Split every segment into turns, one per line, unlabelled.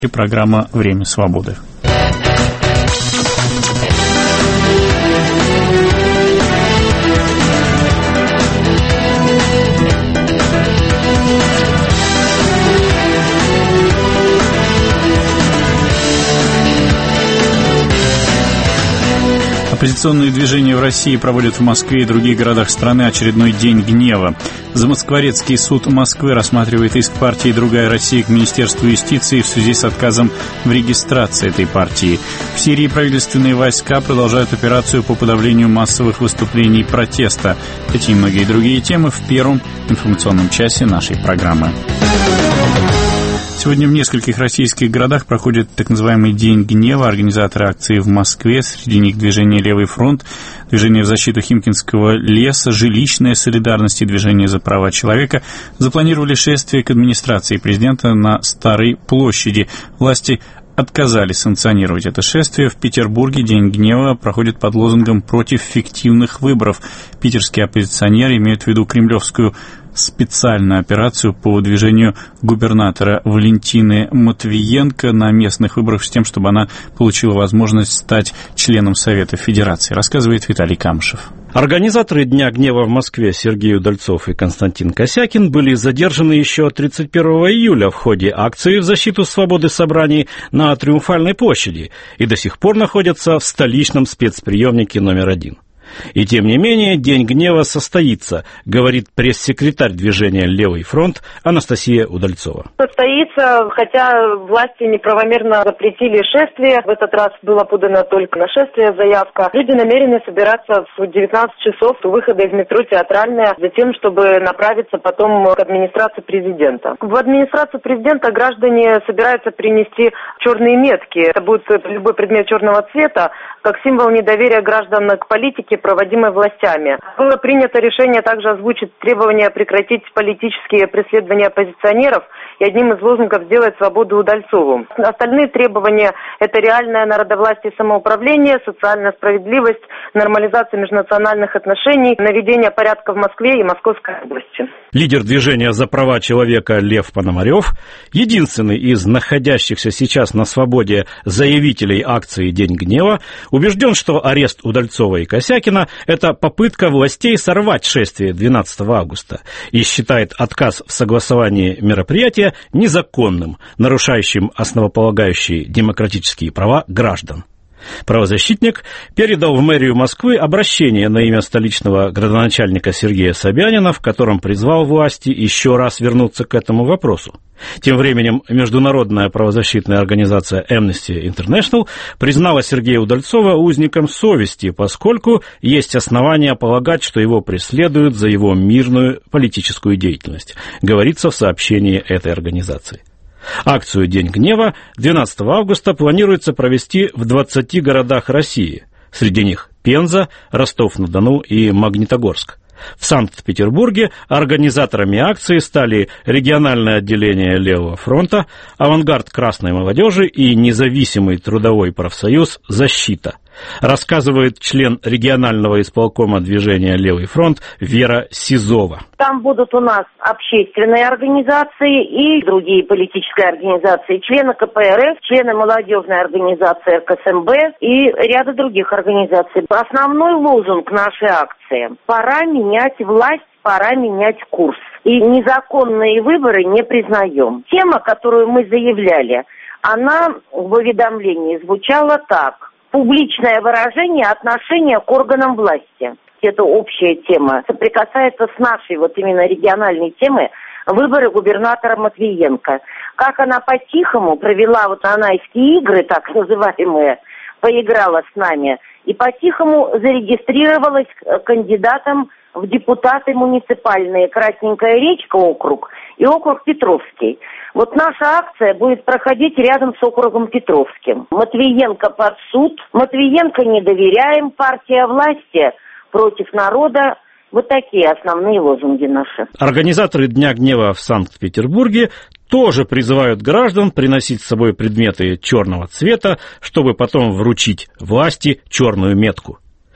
И программа «Время свободы». Оппозиционные движения в России проводят в Москве и других городах страны очередной день гнева. Замоскворецкий суд Москвы рассматривает иск партии «Другая Россия» к Министерству юстиции в связи с отказом в регистрации этой партии. В Сирии правительственные войска продолжают операцию по подавлению массовых выступлений протеста. Эти и многие другие темы в первом информационном часе нашей программы. Сегодня в нескольких российских городах проходит так называемый День гнева. Организаторы акции в Москве, среди них движение «Левый фронт», движение в защиту Химкинского леса, жилищная солидарность и движение за права человека запланировали шествие к администрации президента на Старой площади. Власти отказались санкционировать это шествие. В Петербурге День гнева проходит под лозунгом «Против фиктивных выборов». Питерские оппозиционеры имеют в виду кремлевскую специальную операцию по выдвижению губернатора Валентины Матвиенко на местных выборах с тем, чтобы она получила возможность стать членом Совета Федерации, рассказывает Виталий Камышев.
Организаторы Дня гнева в Москве Сергей Удальцов и Константин Косякин были задержаны еще 31 июля в ходе акции в защиту свободы собраний на Триумфальной площади и до сих пор находятся в столичном спецприемнике номер 1. И тем не менее, День гнева состоится, говорит пресс-секретарь движения «Левый фронт» Анастасия Удальцова.
Состоится, хотя власти неправомерно запретили шествие. В этот раз была подана только на шествие заявка. Люди намерены собираться в 19 часов у выхода из метро Театральная, затем, чтобы направиться потом к администрации президента. В администрацию президента граждане собираются принести черные метки. Это будет любой предмет черного цвета, как символ недоверия граждан к политике, проводимой властями. Было принято решение также озвучить требования прекратить политические преследования оппозиционеров и одним из лозунгов сделать свободу Удальцову. Остальные требования – это реальное народовластие и самоуправление, социальная справедливость, нормализация межнациональных отношений, наведение порядка в Москве и Московской области.
Лидер движения за права человека Лев Пономарев, единственный из находящихся сейчас на свободе заявителей акции «День гнева», убежден, что арест Удальцова и Косякина – это попытка властей сорвать шествие 12 августа и считает отказ в согласовании мероприятия незаконным, нарушающим основополагающие демократические права граждан. Правозащитник передал в мэрию Москвы обращение на имя столичного градоначальника Сергея Собянина, в котором призвал власти еще раз вернуться к этому вопросу. Тем временем международная правозащитная организация Amnesty International признала Сергея Удальцова узником совести, поскольку есть основания полагать, что его преследуют за его мирную политическую деятельность, говорится в сообщении этой организации. Акцию «День гнева» 12 августа планируется провести в 20 городах России. Среди них Пенза, Ростов-на-Дону и Магнитогорск. В Санкт-Петербурге организаторами акции стали региональное отделение Левого фронта, авангард Красной молодежи и независимый трудовой профсоюз «Защита», рассказывает член регионального исполкома движения «Левый фронт» Вера Сизова.
Там будут у нас общественные организации и другие политические организации, члены КПРФ, члены молодежной организации РКСМБ и ряда других организаций. Основной лозунг нашей акции – пора менять власть, пора менять курс. И незаконные выборы не признаем. Тема, которую мы заявляли, она в уведомлении звучала так. Публичное выражение отношения к органам власти. Это общая тема. Соприкасается с нашей вот именно региональной темой выборы губернатора Матвиенко. Как она по-тихому провела вот нанайские игры, так называемые, поиграла с нами, и по-тихому зарегистрировалась кандидатом в депутаты муниципальные Красненькая речка округ и округ Петровский. Вот наша акция будет проходить рядом с округом Петровским. Матвиенко под суд, Матвиенко не доверяем, партия власти против народа. Вот такие основные лозунги наши.
Организаторы Дня гнева в Санкт-Петербурге тоже призывают граждан приносить с собой предметы черного цвета, чтобы потом вручить власти черную метку.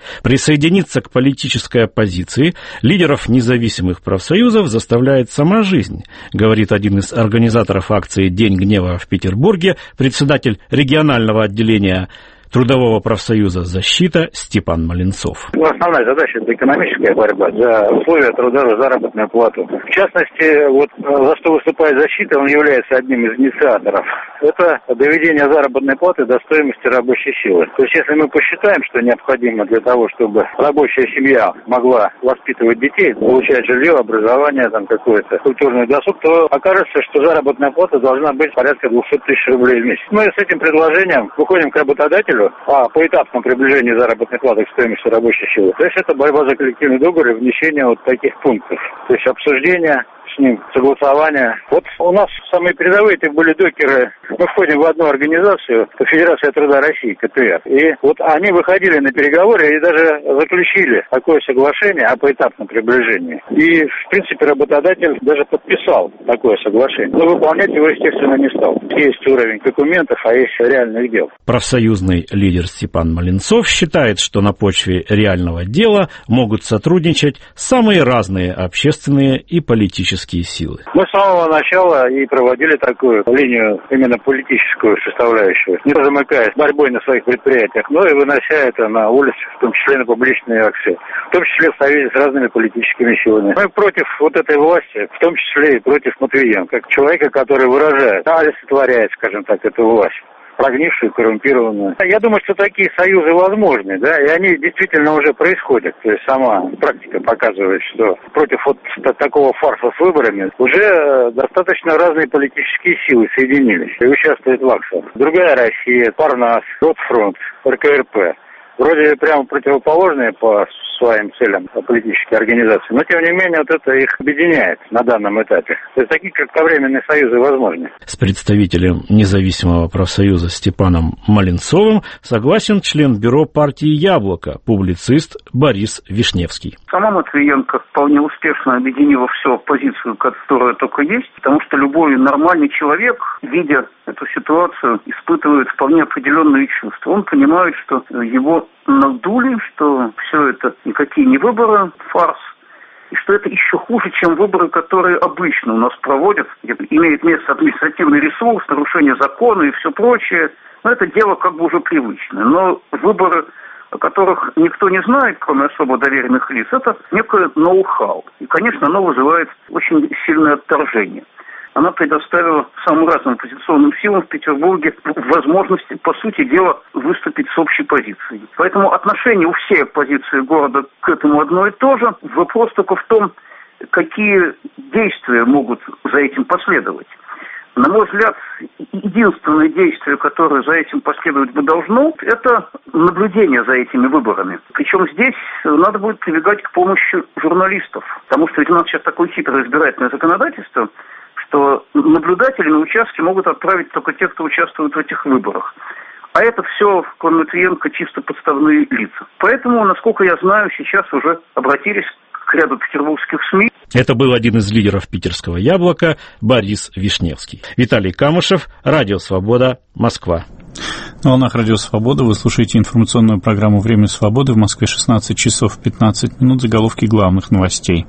Присоединиться к политической оппозиции лидеров независимых профсоюзов заставляет сама жизнь, говорит один из организаторов акции «День гнева» в Петербурге, председатель регионального отделения Трудового профсоюза «Защита» Степан Маленцов.
Основная задача – это экономическая борьба за условия труда, за заработную плату. В частности, вот за что выступает «Защита», он является одним из инициаторов. Это доведение заработной платы до стоимости рабочей силы. То есть, если мы посчитаем, что необходимо для того, чтобы рабочая семья могла воспитывать детей, получать жилье, образование, там какой-то культурный досуг, то окажется, что заработная плата должна быть порядка 200 тысяч рублей в месяц. Мы с этим предложением выходим к работодателю о поэтапном приближении заработной платы к стоимости рабочей силы. То есть это борьба за коллективный договор и внесение вот таких пунктов. То есть обсуждение с ним, согласование. Вот у нас самые передовые это были докеры. Мы входим в одну организацию, Федерация труда России, КТР. И вот они выходили на переговоры и даже заключили такое соглашение о поэтапном приближении. И, в принципе, работодатель даже подписал такое соглашение. Но выполнять его, естественно, не стал. Есть уровень документов, а есть реальных дел.
Профсоюзный лидер Степан Маленцов считает, что на почве реального дела могут сотрудничать самые разные общественные и политические силы.
Мы с самого начала и проводили такую линию именно политическую составляющую, не замыкаясь борьбой на своих предприятиях, но и вынося это на улицы, в том числе на публичные акции, в том числе в союзе с разными политическими силами. Мы против вот этой власти, в том числе и против Матвиенко, как человека, который выражает, олицетворяет, скажем так, эту власть. Прогнившую, коррумпированную. Я думаю, что такие союзы возможны, да, и они действительно уже происходят. То есть сама практика показывает, что против вот такого фарса с выборами уже достаточно разные политические силы соединились и участвуют в акциях. Другая Россия, Парнас, Ротфронт, РКРП. Вроде прямо противоположные по своим целям политические организации, но тем не менее вот это их объединяет на данном этапе. То есть такие кратковременные союзы возможны.
С представителем независимого профсоюза Степаном Маленцовым согласен член бюро партии «Яблоко», публицист Борис Вишневский.
Сама Матвиенко вполне успешно объединила всю оппозицию, которая только есть, потому что любой нормальный человек, видя эту ситуацию, испытывает вполне определенные чувства. Он понимает, что его надули, что все это никакие не выборы, фарс, и что это еще хуже, чем выборы, которые обычно у нас проводят, где имеет место административный ресурс, нарушение закона и все прочее. Но это дело как бы уже привычное. Но выборы, о которых никто не знает, кроме особо доверенных лиц, это некое ноу-хау. И, конечно, оно вызывает очень сильное отторжение. Она предоставила самым разным оппозиционным силам в Петербурге возможность, по сути дела, выступить с общей позицией. Поэтому отношение у всей оппозиции города к этому одно и то же. Вопрос только в том, какие действия могут за этим последовать. На мой взгляд, единственное действие, которое за этим последовать бы должно, это наблюдение за этими выборами. Причем здесь надо будет прибегать к помощи журналистов. Потому что ведь у нас сейчас такое хитрое избирательное законодательство, что наблюдатели на участке могут отправить только тех, кто участвует в этих выборах. А это все, кроме Матвиенко, чисто подставные лица. Поэтому, насколько я знаю, сейчас уже обратились к ряду петербургских СМИ.
Это был один из лидеров питерского «Яблока» Борис Вишневский. Виталий Камышев, Радио Свобода, Москва.
На волнах Радио Свобода вы слушаете информационную программу «Время свободы». В Москве 16 часов 15 минут. Заголовки главных новостей.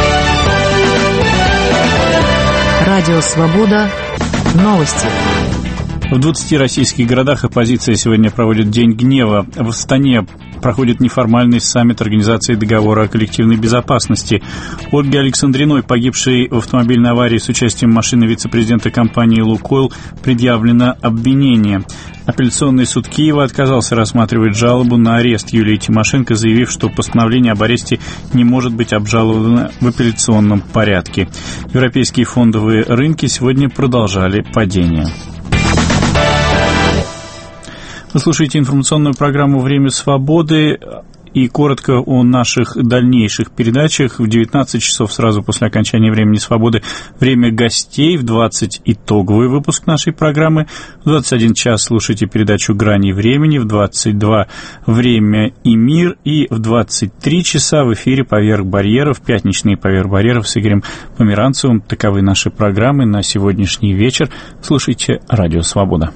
Радио Свобода. Новости.
В 20 российских городах оппозиция сегодня проводит День гнева. В Астане проходит неформальный саммит Организации договора о коллективной безопасности. Ольге Александриной, погибшей в автомобильной аварии с участием машины вице-президента компании «Лукойл», предъявлено обвинение. Апелляционный суд Киева отказался рассматривать жалобу на арест Юлии Тимошенко, заявив, что постановление об аресте не может быть обжаловано в апелляционном порядке. Европейские фондовые рынки сегодня продолжали падение. Вы слушаете информационную программу «Время свободы». И коротко о наших дальнейших передачах. В 19 часов сразу после окончания «Времени свободы» время гостей, в 20 итоговый выпуск нашей программы, в 21 час слушайте передачу «Грани времени», в 22 «Время и мир», и в 23 часа в эфире «Поверх барьеров», пятничные «Поверх барьеров» с Игорем Померанцевым. Таковы наши программы на сегодняшний вечер. Слушайте «Радио Свобода».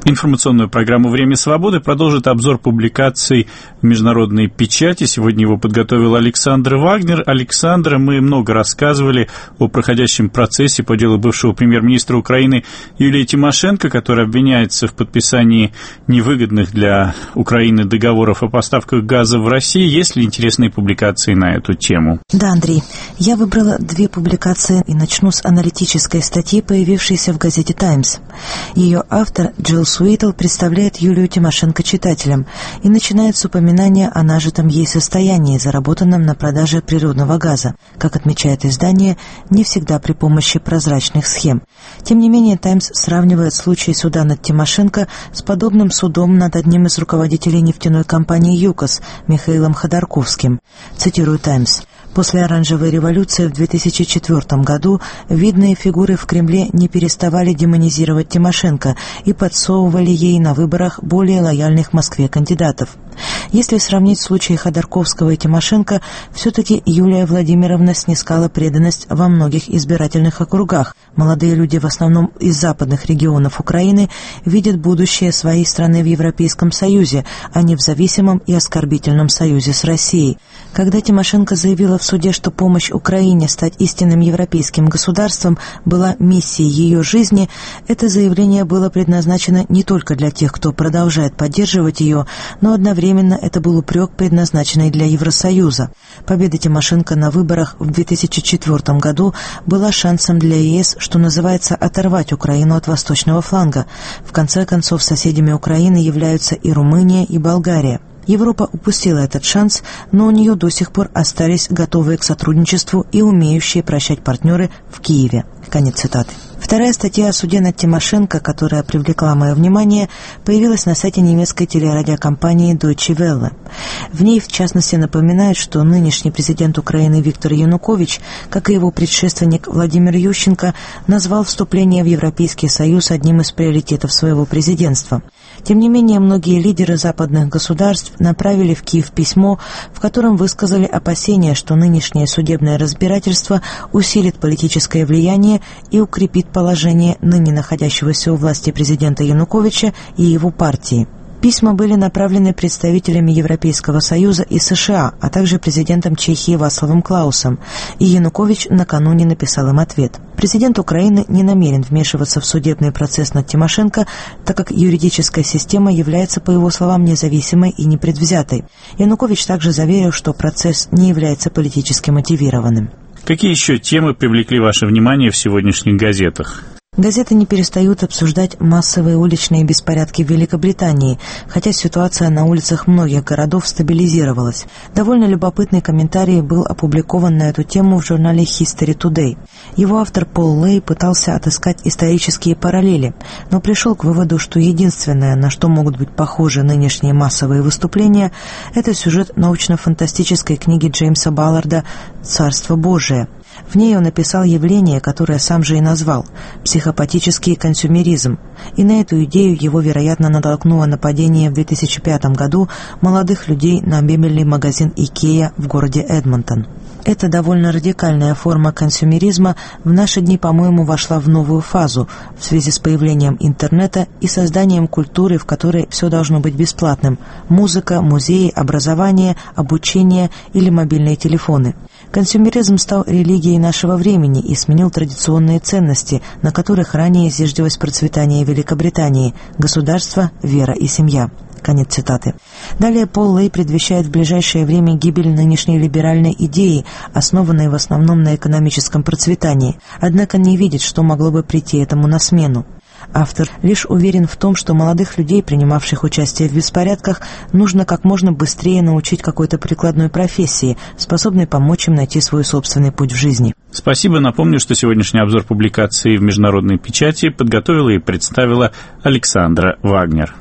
Информационную программу «Время свободы» продолжит обзор публикаций в международной печати. Сегодня его подготовил Александр Вагнер. Александр, мы много рассказывали о проходящем процессе по делу бывшего премьер-министра Украины Юлии Тимошенко, которая обвиняется в подписании невыгодных для Украины договоров о поставках газа в Россию. Есть ли интересные публикации на эту тему?
Да, Андрей, я выбрала 2 публикации и начну с аналитической статьи, появившейся в газете «Таймс». Ее автор Джилл Суитл представляет Юлию Тимошенко читателям и начинает с упоминания о нажитом ей состоянии, заработанном на продаже природного газа, как отмечает издание, не всегда при помощи прозрачных схем. Тем не менее, «Таймс» сравнивает случай суда над Тимошенко с подобным судом над одним из руководителей нефтяной компании «ЮКОС» Михаилом Ходорковским. Цитирую «Таймс». После оранжевой революции в 2004 году видные фигуры в Кремле не переставали демонизировать Тимошенко и подсовывали ей на выборах более лояльных Москве кандидатов. Если сравнить случаи Ходорковского и Тимошенко, все-таки Юлия Владимировна снискала преданность во многих избирательных округах. Молодые люди, в основном из западных регионов Украины, видят будущее своей страны в Европейском Союзе, а не в зависимом и оскорбительном союзе с Россией. Когда Тимошенко заявила в суде, что помощь Украине стать истинным европейским государством была миссией ее жизни, это заявление было предназначено не только для тех, кто продолжает поддерживать ее, но одновременно это был упрек, предназначенный для Евросоюза. Победа Тимошенко на выборах в 2004 году была шансом для ЕС, что называется, оторвать Украину от восточного фланга. В конце концов, соседями Украины являются и Румыния, и Болгария. Европа упустила этот шанс, но у нее до сих пор остались готовые к сотрудничеству и умеющие прощать партнеры в Киеве. Конец цитаты. Вторая статья о суде над Тимошенко, которая привлекла мое внимание, появилась на сайте немецкой телерадиокомпании Deutsche Welle. В ней, в частности, напоминают, что нынешний президент Украины Виктор Янукович, как и его предшественник Владимир Ющенко, назвал вступление в Европейский Союз одним из приоритетов своего президентства. Тем не менее, многие лидеры западных государств направили в Киев письмо, в котором высказали опасения, что нынешнее судебное разбирательство усилит политическое влияние и укрепит положение ныне находящегося у власти президента Януковича и его партии. Письма были направлены представителями Европейского Союза и США, а также президентом Чехии Вацлавом Клаусом, и Янукович накануне написал им ответ. Президент Украины не намерен вмешиваться в судебный процесс над Тимошенко, так как юридическая система является, по его словам, независимой и непредвзятой. Янукович также заверил, что процесс не является политически мотивированным.
Какие еще темы привлекли ваше внимание в сегодняшних газетах?
Газеты не перестают обсуждать массовые уличные беспорядки в Великобритании, хотя ситуация на улицах многих городов стабилизировалась. Довольно любопытный комментарий был опубликован на эту тему в журнале History Today. Его автор Пол Лей пытался отыскать исторические параллели, но пришел к выводу, что единственное, на что могут быть похожи нынешние массовые выступления, это сюжет научно-фантастической книги Джеймса Балларда «Царство Божие». В ней он описал явление, которое сам же и назвал – психопатический консюмеризм, и на эту идею его, вероятно, натолкнуло нападение в 2005 году молодых людей на мебельный магазин IKEA в городе Эдмонтон. Эта довольно радикальная форма консюмеризма в наши дни, по-моему, вошла в новую фазу в связи с появлением интернета и созданием культуры, в которой все должно быть бесплатным – музыка, музеи, образование, обучение или мобильные телефоны. Консюмеризм стал религией нашего времени и сменил традиционные ценности, на которых ранее зиждилось процветание Великобритании – государство, вера и семья. Конец цитаты. Далее Пол Лей предвещает в ближайшее время гибель нынешней либеральной идеи, основанной в основном на экономическом процветании, однако не видит, что могло бы прийти этому на смену. Автор лишь уверен в том, что молодых людей, принимавших участие в беспорядках, нужно как можно быстрее научить какой-то прикладной профессии, способной помочь им найти свой собственный путь в жизни.
Спасибо. Напомню, что сегодняшний обзор публикации в международной печати подготовила и представила Александра Вагнер.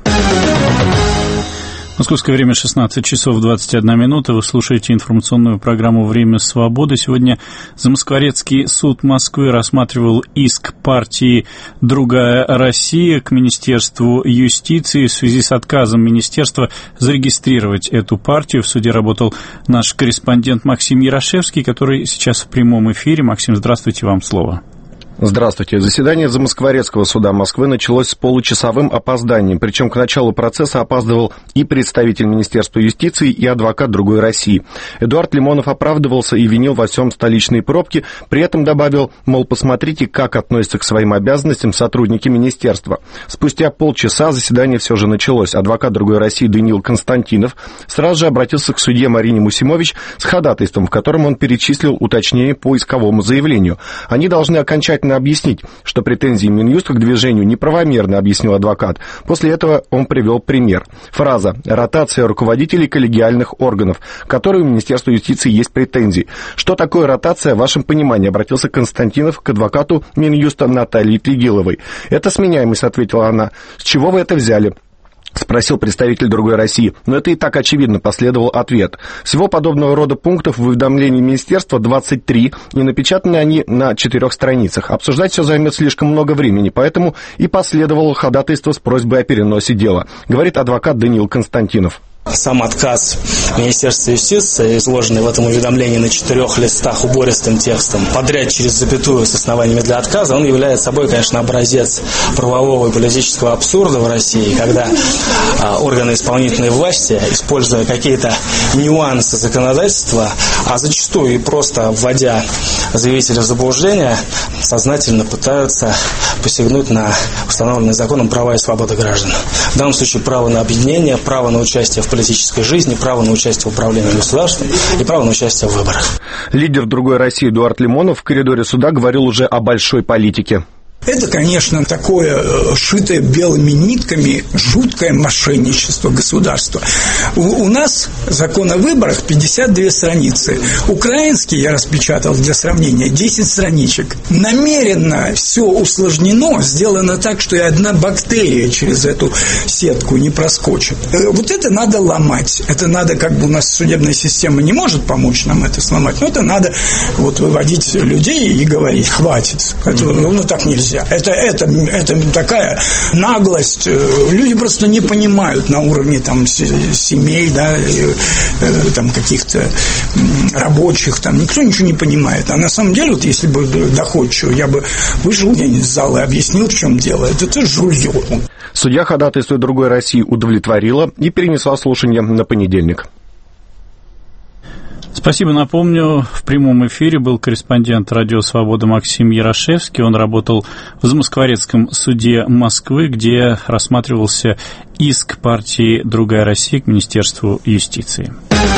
Московское время 16 часов 21 минута. Вы слушаете информационную программу «Время свободы». Сегодня Замоскворецкий суд Москвы рассматривал иск партии «Другая Россия» к Министерству юстиции в связи с отказом министерства зарегистрировать эту партию. В суде работал наш корреспондент Максим Ярошевский, который сейчас в прямом эфире. Максим, здравствуйте, вам слово.
Здравствуйте. Заседание Замоскворецкого суда Москвы началось с получасовым опозданием. Причем к началу процесса опаздывал и представитель Министерства юстиции, и адвокат «Другой России». Эдуард Лимонов оправдывался и винил во всем столичные пробки. При этом добавил, мол, посмотрите, как относятся к своим обязанностям сотрудники министерства. Спустя полчаса заседание все же началось. Адвокат «Другой России» Даниил Константинов сразу же обратился к судье Марине Мусимович с ходатайством, в котором он перечислил уточнения по исковому заявлению. Они должны окончательно объяснить, что претензии Минюста к движению неправомерны, объяснил адвокат. После этого он привел пример. Фраза «ротация руководителей коллегиальных органов», к которой у Министерства юстиции есть претензии. Что такое ротация в вашем понимании? Обратился Константинов к адвокату Минюста Наталье Тлегиловой. «Это сменяемость», ответила она. «С чего вы это взяли?» — спросил представитель «Другой России». Но это и так очевидно, последовал ответ. Всего подобного рода пунктов в уведомлении министерства 23, и напечатаны они на 4 страницах. Обсуждать все займет слишком много времени, поэтому и последовало ходатайство с просьбой о переносе дела, говорит адвокат Даниил Константинов.
Сам отказ Министерства юстиции, изложенный в этом уведомлении на 4 листах убористым текстом, подряд через запятую с основаниями для отказа, он является собой, конечно, образец правового и политического абсурда в России, когда органы исполнительной власти, используя какие-то нюансы законодательства, а зачастую и просто вводя заявителя в заблуждение, сознательно пытаются посягнуть на установленные законом права и свободы граждан. В данном случае право на объединение, право на участие в политической жизни, право на участие в управлении государством и право на участие в выборах.
Лидер «Другой России» Эдуард Лимонов в коридоре суда говорил уже о большой политике.
Это, конечно, такое шитое белыми нитками жуткое мошенничество государства. У нас закон о выборах 52 страницы. Украинский я распечатал для сравнения 10 страничек. Намеренно все усложнено, сделано так, что и одна бактерия через эту сетку не проскочит. Вот это надо ломать. Это надо, как бы у нас судебная система не может помочь нам это сломать, но это надо вот выводить людей и говорить: хватит. Ну так нельзя. Это такая наглость. Люди просто не понимают на уровне там семей, да, там каких-то рабочих, там никто ничего не понимает. А на самом деле, вот если бы доходчиво, я бы вышел из зала и объяснил, в чем дело. Это жулье.
Судья ходатайство «Другой России» удовлетворила и перенесла слушание на понедельник.
Спасибо. Напомню, в прямом эфире был корреспондент «Радио Свобода» Максим Ярошевский. Он работал в Замоскворецком суде Москвы, где рассматривался иск партии «Другая Россия» к Министерству юстиции.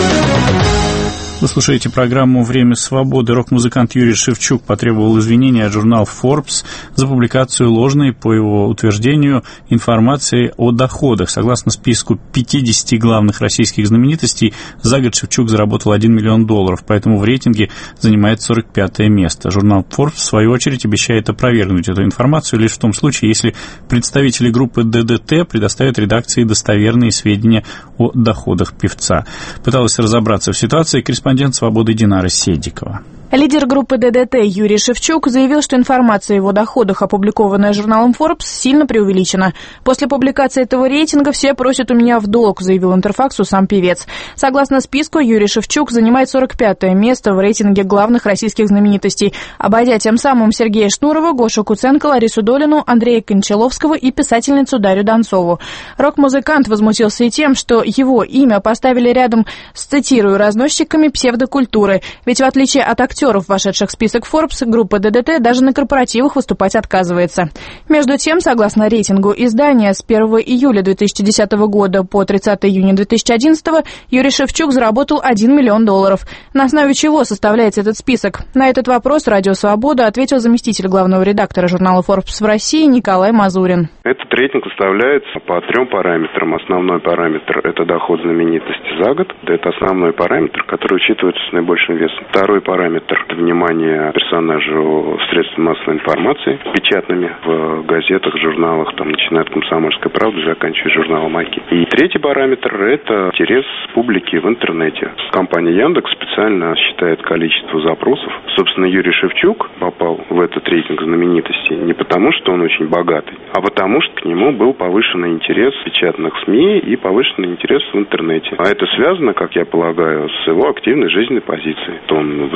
Вы слушаете программу «Время свободы». Рок-музыкант Юрий Шевчук потребовал извинения от журнала Forbes за публикацию ложной, по его утверждению, информации о доходах. Согласно списку 50 главных российских знаменитостей, за год Шевчук заработал $1 миллион, поэтому в рейтинге занимает 45-е место. Журнал Forbes, в свою очередь, обещает опровергнуть эту информацию лишь в том случае, если представители группы ДДТ предоставят редакции достоверные сведения о доходах певца. Пыталась разобраться в ситуации корреспондент «Свободы» Динара Седикова.
Лидер группы ДДТ Юрий Шевчук заявил, что информация о его доходах, опубликованная журналом Forbes, сильно преувеличена. После публикации этого рейтинга все просят у меня в долг, заявил Интерфаксу сам певец. Согласно списку, Юрий Шевчук занимает 45-е место в рейтинге главных российских знаменитостей, обойдя тем самым Сергея Шнурова, Гошу Куценко, Ларису Долину, Андрея Кончаловского и писательницу Дарью Донцову. Рок-музыкант возмутился и тем, что его имя поставили рядом с, цитирую, разносчиками псевдокультуры, ведь в отличие от актеров, вошедших в список Forbes, группа ДДТ даже на корпоративах выступать отказывается. Между тем, согласно рейтингу издания, с 1 июля 2010 года по 30 июня 2011 Юрий Шевчук заработал $1 миллион. На основе чего составляется этот список? На этот вопрос «Радио Свобода» ответил заместитель главного редактора журнала Forbes в России Николай Мазурин.
Этот рейтинг составляется по 3 параметрам. Основной параметр – это доход знаменитости за год. Это основной параметр, который учитывается с наибольшим весом. Второй параметр – внимание персонажу средств массовой информации, печатными в газетах, журналах, там, начиная от «Комсомольской правды», заканчивая журналом «Аки». И третий параметр – это интерес публики в интернете. Компания Яндекс специально считает количество запросов. Собственно, Юрий Шевчук попал в этот рейтинг знаменитостей не потому, что он очень богатый, а потому, что к нему был повышенный интерес в печатных СМИ и повышенный интерес в интернете. А это связано, как я полагаю, с его активной жизненной позицией. Он выступал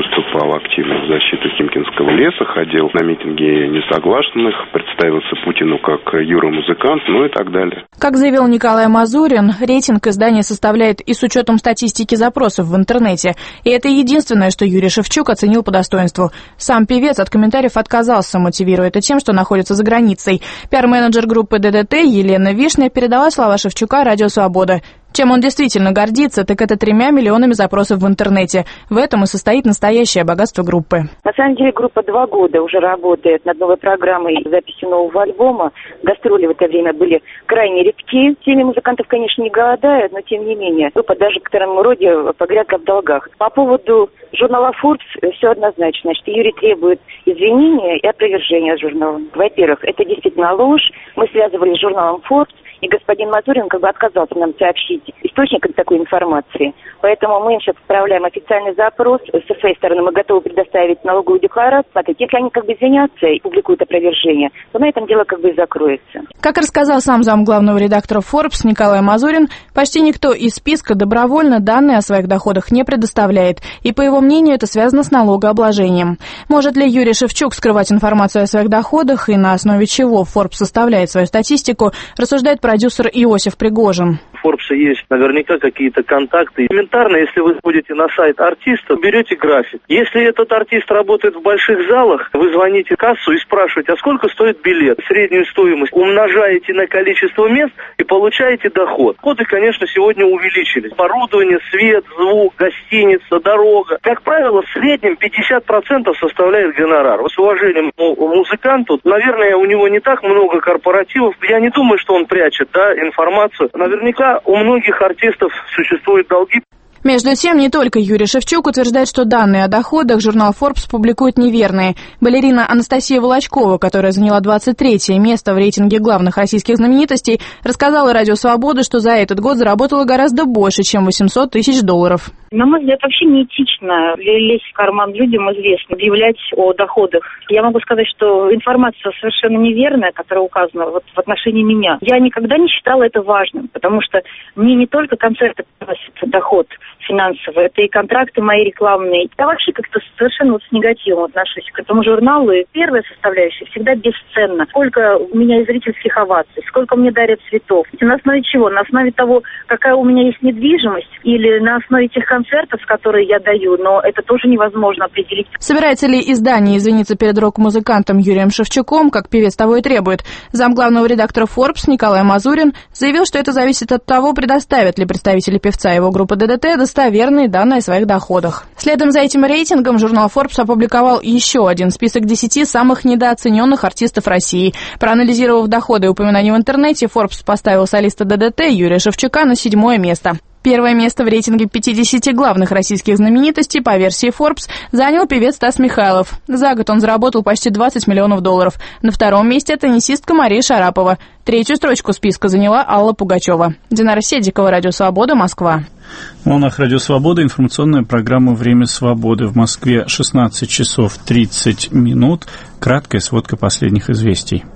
выступал активно в защиту Химкинского леса, ходил на митинги несогласных, представился Путину как юра-музыкант, ну и так далее.
Как заявил Николай Мазурин, рейтинг издания составляет и с учетом статистики запросов в интернете. И это единственное, что Юрий Шевчук оценил по достоинству. Сам певец от комментариев отказался, мотивируя это тем, что находится за границей. Пиар-менеджер группы ДДТ Елена Вишня передала слова Шевчука «Радио Свобода». Чем он действительно гордится, так это 3 миллионами запросов в интернете. В этом и состоит настоящее богатство группы.
На самом деле группа 2 года уже работает над новой программой записи нового альбома. Гастроли в это время были крайне редки. Семьи музыкантов, конечно, не голодают, но тем не менее. Группа даже в некотором роде погрязла в долгах. По поводу журнала Forbes все однозначно. Значит, Юрий требует извинения и опровержения журнала. Во-первых, это действительно ложь. Мы связывались с журналом Forbes, и господин Мазурин отказался нам сообщить источник такой информации. Поэтому мы им сейчас отправляем официальный запрос. Со своей стороны мы готовы предоставить налоговую декларацию. Смотрите, если они извинятся и публикуют опровержение, то на этом дело и закроется.
Как рассказал сам замглавного редактора Forbes Николай Мазурин, почти никто из списка добровольно данные о своих доходах не предоставляет. И, по его мнению, это связано с налогообложением. Может ли Юрий Шевчук скрывать информацию о своих доходах и на основе чего Forbes составляет свою статистику, рассуждает продюсер Иосиф Пригожин.
У Forbes есть наверняка какие-то контакты. Элементарно, если вы ходите на сайт артиста, берете график. Если этот артист работает в больших залах, вы звоните в кассу и спрашиваете, а сколько стоит билет? Среднюю стоимость умножаете на количество мест и получаете доход. Доходы, конечно, сегодня увеличились. Оборудование, свет, звук, гостиница, дорога. Как правило, в среднем 50% составляет гонорар. С уважением музыканту, наверное, у него не так много корпоративов. Я не думаю, что он прячет информацию. Наверняка у многих артистов существуют долги.
Между тем, не только Юрий Шевчук утверждает, что данные о доходах журнал Forbes публикует неверные. Балерина Анастасия Волочкова, которая заняла 23-е место в рейтинге главных российских знаменитостей, рассказала Радио Свобода, что за этот год заработала гораздо больше, чем $800 тысяч.
На мой взгляд, вообще неэтично лезть в карман людям известно, объявлять о доходах. Я могу сказать, что информация совершенно неверная, которая указана в отношении меня. Я никогда не считала это важным, потому что мне не только концерты приносят доход финансовый, это и контракты мои рекламные. Я вообще как-то совершенно с негативом отношусь к этому журналу. И первая составляющая всегда бесценна. Сколько у меня есть зрительских оваций, сколько мне дарят цветов. И на основе чего? На основе того, какая у меня есть недвижимость, или на основе тех концертов, которые я даю, но это тоже невозможно определить.
Собирается ли издание извиниться перед рок-музыкантом Юрием Шевчуком, как певец того и требует? Замглавного редактора Forbes Николай Мазурин заявил, что это зависит от того, предоставят ли представители певца и его группы ДДТ достоверные данные о своих доходах. Следом за этим рейтингом журнал Forbes опубликовал еще один список 10 самых недооцененных артистов России. Проанализировав доходы и упоминания в интернете, Forbes поставил солиста ДДТ Юрия Шевчука на 7-е место. Первое место в рейтинге 50 главных российских знаменитостей по версии Forbes занял певец Стас Михайлов. За год он заработал почти $20 миллионов. На втором месте теннисистка Мария Шарапова. Третью строчку списка заняла Алла Пугачева. Динара Седикова, Радио Свобода, Москва.
В волнах Радио Свобода информационная программа «Время свободы». В Москве 16 часов 30 минут. Краткая сводка последних известий.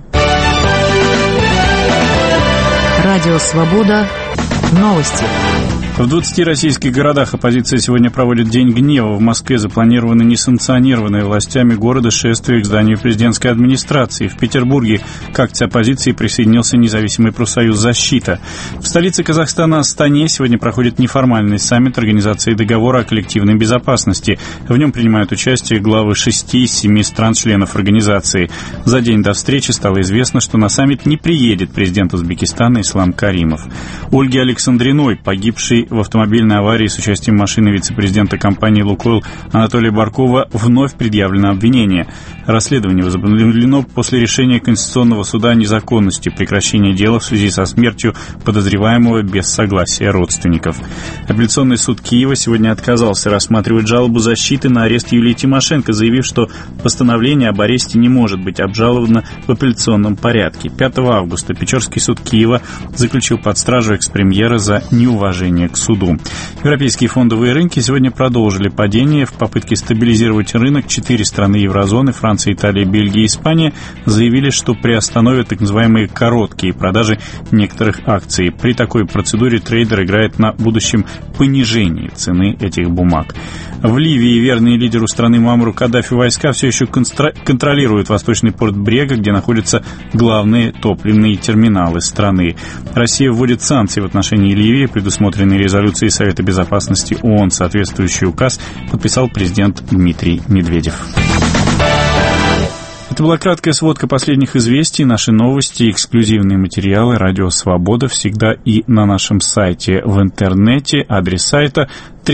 Радио Свобода. Новости.
В 20 российских городах оппозиция сегодня проводит День гнева. В Москве запланировано несанкционированное властями города шествие к зданию президентской администрации. В Петербурге к акции оппозиции присоединился независимый профсоюз «Защита». В столице Казахстана, Астане, сегодня проходит неформальный саммит Организации договора о коллективной безопасности. В нем принимают участие главы 6 из 7 стран-членов организации. За день до встречи стало известно, что на саммит не приедет президент Узбекистана Ислам Каримов. Ольге Александриной, погибшей в автомобильной аварии с участием машины вице-президента компании «Лукойл» Анатолия Баркова, вновь предъявлено обвинение. Расследование возобновлено после решения Конституционного суда о незаконности прекращения дела в связи со смертью подозреваемого без согласия родственников. Апелляционный суд Киева сегодня отказался рассматривать жалобу защиты на арест Юлии Тимошенко, заявив, что постановление об аресте не может быть обжаловано в апелляционном порядке. 5 августа Печорский суд Киева заключил под стражу экс-премьера за неуважение к суду. Европейские фондовые рынки сегодня продолжили падение. В попытке стабилизировать рынок 4 страны еврозоны, Франция, Италия, Бельгия и Испания, заявили, что приостановят так называемые короткие продажи некоторых акций. При такой процедуре трейдер играет на будущем понижении цены этих бумаг. В Ливии верные лидеру страны Муаммару Каддафи войска все еще контролируют восточный порт Брега, где находятся главные топливные терминалы страны. Россия вводит санкции в отношении Ливии, предусмотренные резолюцией Совета Безопасности ООН. Соответствующий указ подписал президент Дмитрий Медведев. Это была краткая сводка последних известий, наши новости, эксклюзивные материалы «Радио Свобода» всегда и на нашем сайте в интернете, адрес сайта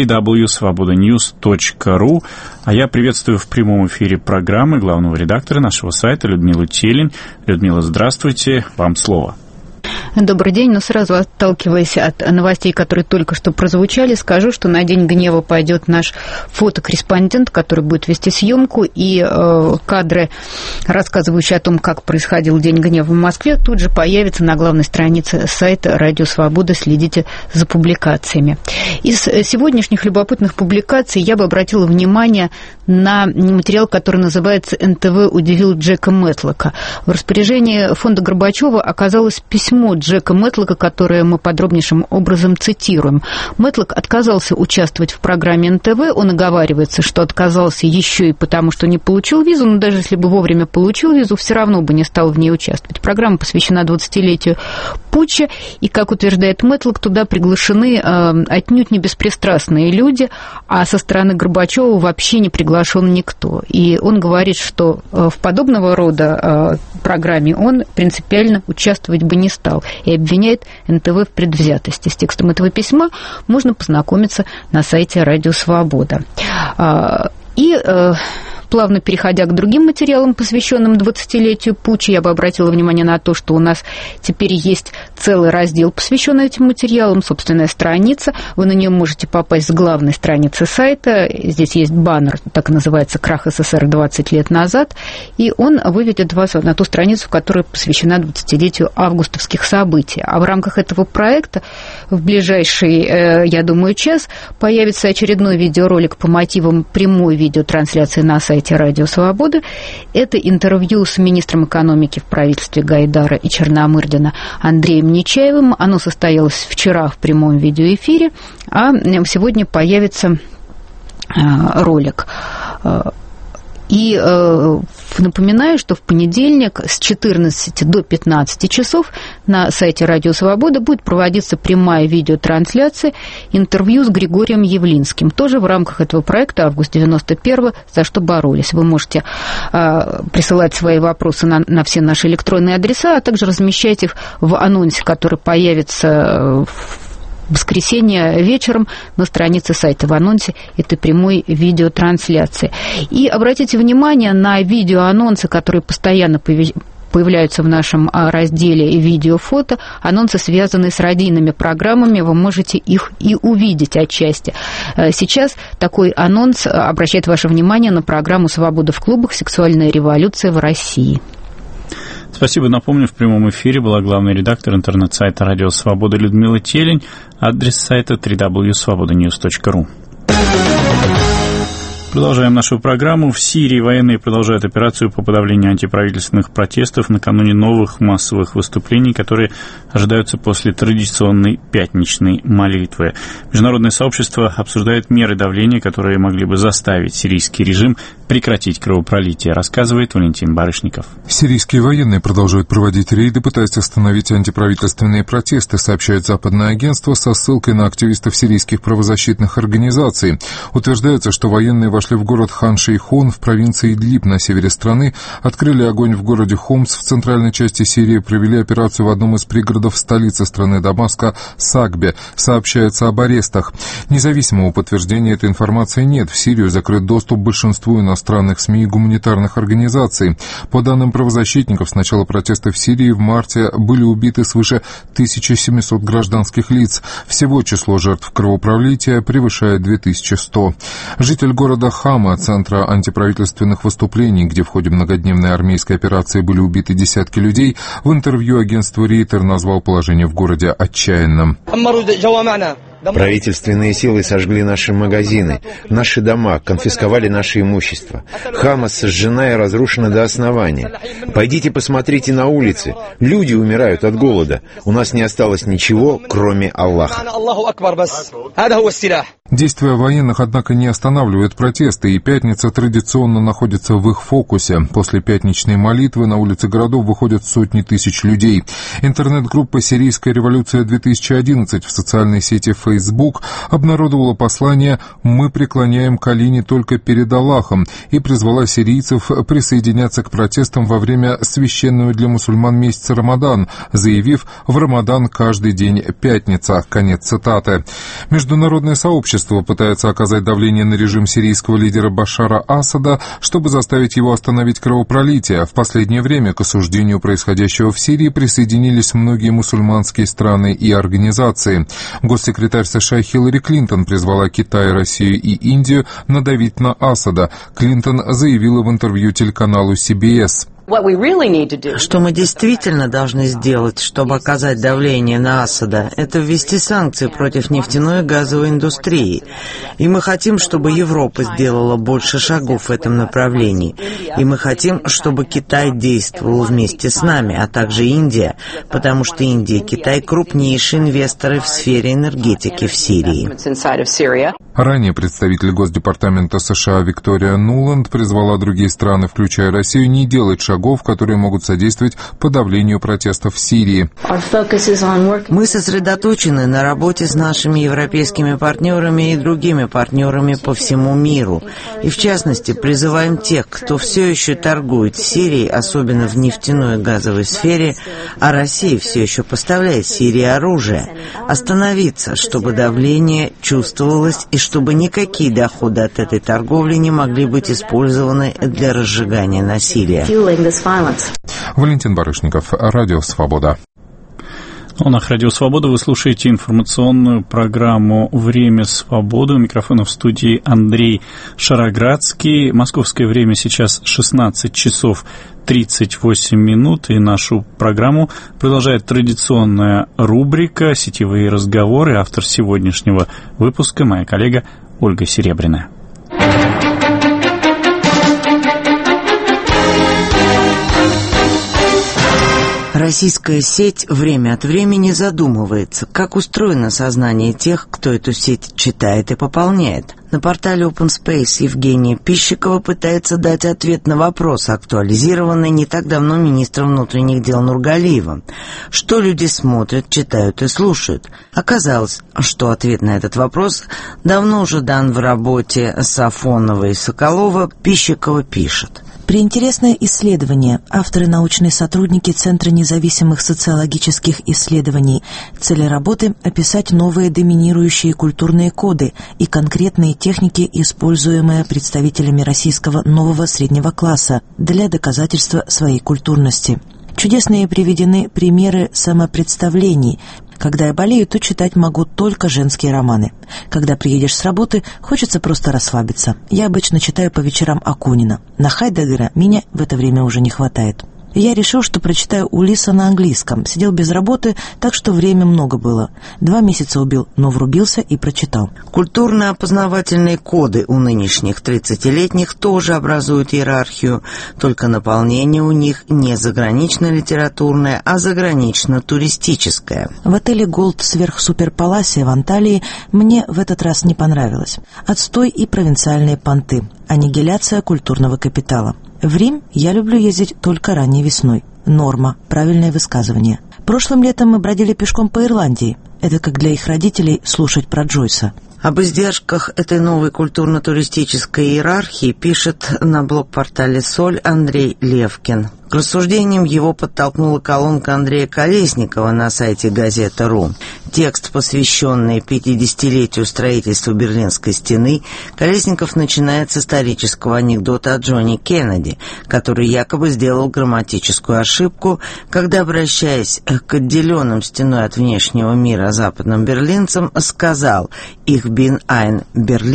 www.svobodanews.ru. А я приветствую в прямом эфире программы главного редактора нашего сайта Людмилу Телень. Людмила, здравствуйте, вам слово.
Добрый день. Но сразу отталкиваясь от новостей, которые только что прозвучали, скажу, что на День гнева пойдет наш фотокорреспондент, который будет вести съемку, и кадры, рассказывающие о том, как происходил День гнева в Москве, тут же появятся на главной странице сайта «Радио Свобода». Следите за публикациями. Из сегодняшних любопытных публикаций я бы обратила внимание на материал, который называется «НТВ удивил Джека Мэтлока». В распоряжении фонда Горбачева оказалось письмо Джека Мэтлока, которое мы подробнейшим образом цитируем. Мэтлок отказался участвовать в программе НТВ. Он оговаривается, что отказался еще и потому, что не получил визу, но даже если бы вовремя получил визу, все равно бы не стал в ней участвовать. Программа посвящена 20-летию путча, и, как утверждает Мэтлок, туда приглашены отнюдь не беспристрастные люди, а со стороны Горбачева вообще не приглашен никто. И он говорит, что в подобного рода программе он принципиально участвовать бы не стал, и обвиняет НТВ в предвзятости. С текстом этого письма можно познакомиться на сайте «Радио Свобода». И плавно переходя к другим материалам, посвященным 20-летию путча, я бы обратила внимание на то, что у нас теперь есть целый раздел, посвященный этим материалам, собственная страница. Вы на нее можете попасть с главной страницы сайта. Здесь есть баннер, так и называется «Крах СССР 20 лет назад», и он выведет вас на ту страницу, которая посвящена 20-летию августовских событий. А в рамках этого проекта в ближайший, я думаю, час появится очередной видеоролик по мотивам прямой видеотрансляции на сайте «Радио Свобода». Это интервью с министром экономики в правительстве Гайдара и Черномырдина Андреем Нечаевым. Оно состоялось вчера в прямом видеоэфире, а сегодня появится ролик. И напоминаю, что в понедельник с 14 до 15 часов на сайте «Радио Свобода» будет проводиться прямая видеотрансляция интервью с Григорием Явлинским. Тоже в рамках этого проекта «Август 91-го. За что боролись». Вы можете присылать свои вопросы на все наши электронные адреса, а также размещать их в анонсе, который появится в воскресенье вечером на странице сайта в анонсе этой прямой видеотрансляции. И обратите внимание на видеоанонсы, которые постоянно появляются в нашем разделе «Видео-фото», анонсы, связанные с радийными программами, вы можете их и увидеть отчасти. Сейчас такой анонс обращает ваше внимание на программу «Свобода в клубах. Сексуальная революция в России».
Спасибо. Напомню, в прямом эфире была главный редактор интернет-сайта «Радио Свобода» Людмила Телень. Адрес сайта www.svobodanews.ru. Продолжаем нашу программу. В Сирии военные продолжают операцию по подавлению антиправительственных протестов накануне новых массовых выступлений, которые ожидаются после традиционной пятничной молитвы. Международное сообщество обсуждает меры давления, которые могли бы заставить сирийский режим прекратить кровопролитие, рассказывает Валентин Барышников.
Сирийские военные продолжают проводить рейды, пытаясь остановить антиправительственные протесты, сообщает западное агентство со ссылкой на активистов сирийских правозащитных организаций. Утверждается, что военные вошли в город Хан-Шейхон в провинции Идлиб на севере страны, открыли огонь в городе Хомс в центральной части Сирии, провели операцию в одном из пригородов столицы страны Дамаска Сагбе. Сообщается об арестах. Независимого подтверждения этой информации нет. В Сирию закрыт доступ большинству иностранных СМИ и гуманитарных организаций. По данным правозащитников, с начала протеста в Сирии в марте были убиты свыше 1700 гражданских лиц. Всего число жертв кровопролития превышает 2100. Житель города Хама, центра антиправительственных выступлений, где в ходе многодневной армейской операции были убиты десятки людей, в интервью агентству Рейтер назвал положение в городе отчаянным.
Правительственные силы сожгли наши магазины, наши дома, конфисковали наше имущество. Хама сожжена и разрушена до основания. Пойдите посмотрите на улицы. Люди умирают от голода. У нас не осталось ничего, кроме Аллаха.
Действия военных, однако, не останавливают протесты, и пятница традиционно находится в их фокусе. После пятничной молитвы на улицы городов выходят сотни тысяч людей. Интернет-группа «Сирийская революция-2011» в социальной сети Facebook обнародовала послание «Мы преклоняем колени только перед Аллахом» и призвала сирийцев присоединяться к протестам во время священного для мусульман месяца Рамадан, заявив «В Рамадан каждый день пятница». Конец цитаты. Международное сообщество пытается оказать давление на режим сирийского лидера Башара Асада, чтобы заставить его остановить кровопролитие. В последнее время к осуждению происходящего в Сирии присоединились многие мусульманские страны и организации. Госсекретарь США Хиллари Клинтон призвала Китай, Россию и Индию надавить на Асада. Клинтон заявила в интервью телеканалу CBS.
Что мы действительно должны сделать, чтобы оказать давление на Асада, это ввести санкции против нефтяной и газовой индустрии. И мы хотим, чтобы Европа сделала больше шагов в этом направлении. И мы хотим, чтобы Китай действовал вместе с нами, а также Индия, потому что Индия и Китай крупнейшие инвесторы в сфере энергетики в Сирии.
Ранее представитель Госдепартамента США Виктория Нуланд призвала другие страны, включая Россию, не делать шагов, которые могут содействовать подавлению протестов в Сирии.
Мы сосредоточены на работе с нашими европейскими партнерами и другими партнерами по всему миру. И в частности призываем тех, кто все еще торгует с Сирией, особенно в нефтяной и газовой сфере, а Россия все еще поставляет Сирии оружие, остановиться, чтобы давление чувствовалось и чтобы никакие доходы от этой торговли не могли быть использованы для разжигания насилия.
Валентин Барышников, Радио Свобода.
У нас Радио Свобода. Вы слушаете информационную программу «Время свободы». У микрофона в студии Андрей Шароградский. Московское время сейчас 16 часов 38 минут. И нашу программу продолжает традиционная рубрика «Сетевые разговоры». Автор сегодняшнего выпуска моя коллега Ольга Серебряная.
Российская сеть время от времени задумывается, как устроено сознание тех, кто эту сеть читает и пополняет. На портале OpenSpace Евгения Пищикова пытается дать ответ на вопрос, актуализированный не так давно министром внутренних дел Нургалиевым. Что люди смотрят, читают и слушают? Оказалось, что ответ на этот вопрос давно уже дан в работе Сафонова и Соколова. Пищикова пишет.
Приинтересное исследование. Авторы, научные сотрудники Центра независимых социологических исследований. Цель работы – описать новые доминирующие культурные коды и конкретные техники, используемые представителями российского нового среднего класса для доказательства своей культурности. Чудесные приведены примеры самопредставлений. Когда я болею, то читать могу только женские романы. Когда приедешь с работы, хочется просто расслабиться. Я обычно читаю по вечерам Акунина. На Хайдеггера меня в это время уже не хватает. Я решил, что прочитаю Улисса на английском. Сидел без работы, так что время много было. 2 месяца убил, но врубился и прочитал.
Культурно-опознавательные коды у нынешних 30-летних тоже образуют иерархию, только наполнение у них не загранично-литературное, а загранично-туристическое.
В отеле «Голд» сверх-супер-паласия в Анталии мне в этот раз не понравилось. Отстой и провинциальные понты. Аннигиляция культурного капитала. В Рим я люблю ездить только ранней весной. Норма, правильное высказывание. Прошлым летом мы бродили пешком по Ирландии. Это как для их родителей слушать про Джойса.
Об издержках этой новой культурно-туристической иерархии пишет на блог-портале «Соль» Андрей Левкин. К рассуждениям его подтолкнула колонка Андрея Колесникова на сайте «Газета.ру». Текст, посвященный 50-летию строительства Берлинской стены, Колесников начинает с исторического анекдота о Джонни Кеннеди, который якобы сделал грамматическую ошибку, когда, обращаясь к отделенным стеной от внешнего мира западным берлинцам, сказал «Ich bin ein Berliner».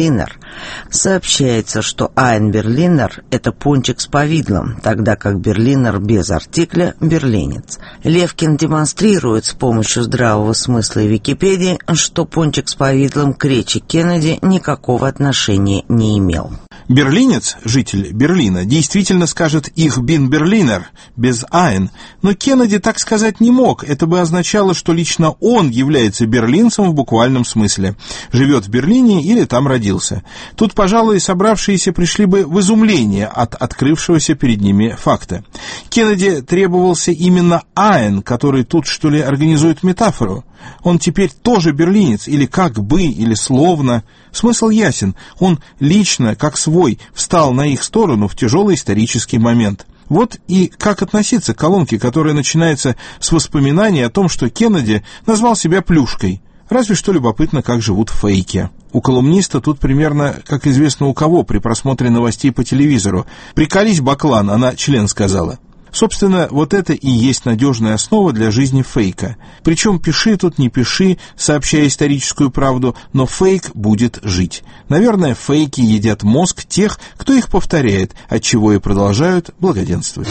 Сообщается, что Ein Berliner – это пончик с повидлом, тогда как Берлинер без артикля – берлинец. Левкин демонстрирует с помощью здравого смысла и Википедии, что пончик с повидлом к речи Кеннеди никакого отношения не имел.
Берлинец, житель Берлина, действительно скажет «Ich bin Berliner» без «ein», но Кеннеди так сказать не мог. Это бы означало, что лично он является берлинцем в буквальном смысле, живет в Берлине или там родился. Тут, пожалуй, собравшиеся пришли бы в изумление от открывшегося перед ними факта. Кеннеди требовался именно «ein», который тут, что ли, организует метафору. Он теперь тоже берлинец, или как бы, или словно. Смысл ясен. Он лично, как свой, встал на их сторону в тяжелый исторический момент. Вот и как относиться к колонке, которая начинается с воспоминаний о том, что Кеннеди назвал себя плюшкой. Разве что любопытно, как живут фейки. У колумниста тут примерно, как известно у кого, при просмотре новостей по телевизору. «Приколись, баклан», она член сказала. Собственно, вот это и есть надежная основа для жизни фейка. Причем пиши тут, не пиши, сообщая историческую правду, но фейк будет жить. Наверное, фейки едят мозг тех, кто их повторяет, отчего и продолжают благоденствовать.